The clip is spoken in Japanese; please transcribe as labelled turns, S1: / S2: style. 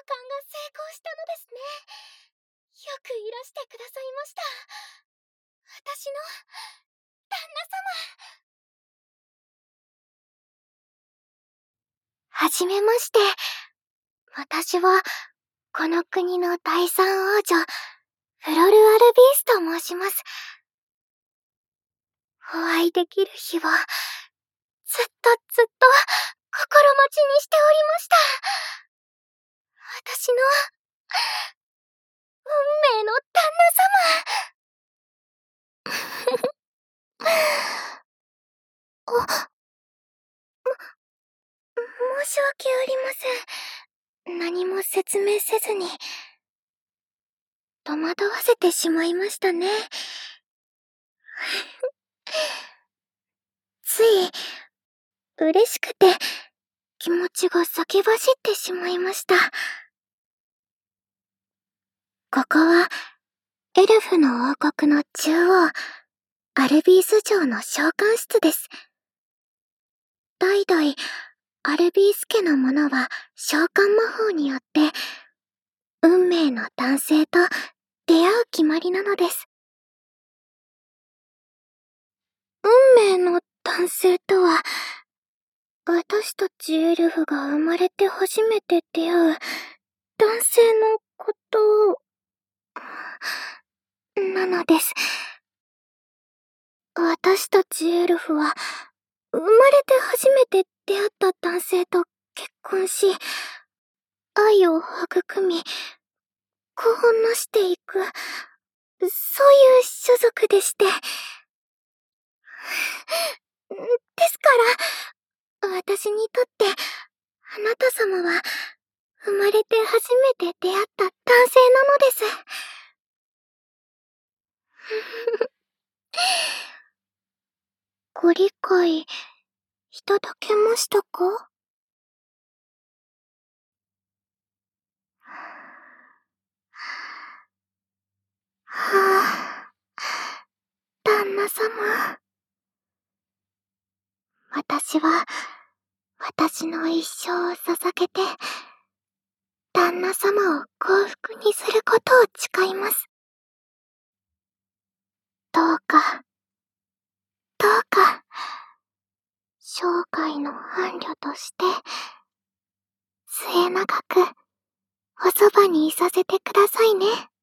S1: が成功したのですね。よくいらしてくださいました。私の旦那様。はじめまして。私はこの国の第三王女フロル・アルビースと申します。お会いできる日をずっと心待ちにしておりました。私の運命の旦那様。申し訳ありません。何も説明せずに戸惑わせてしまいましたね。つい嬉しくて気持ちが先走ってしまいました。ここはエルフの王国の中央、アルビース城の召喚室です。代々アルビース家の者は召喚魔法によって運命の男性と出会う決まりなのです。運命の男性とは、私たちエルフが生まれて初めて出会う男性のことなのです。私たちエルフは生まれて初めて出会った男性と結婚し、愛を育み、子をなしていく、そういう種族でして。ですから、私にとって、あなた様は、生まれて初めて出会った男性なのです。ご理解、いただけましたか？はぁ、旦那様。私は、私の一生を捧げて、旦那様を幸福にすることを誓います。どうか、どうか、生涯の伴侶として、末永く、おそばにいさせてくださいね。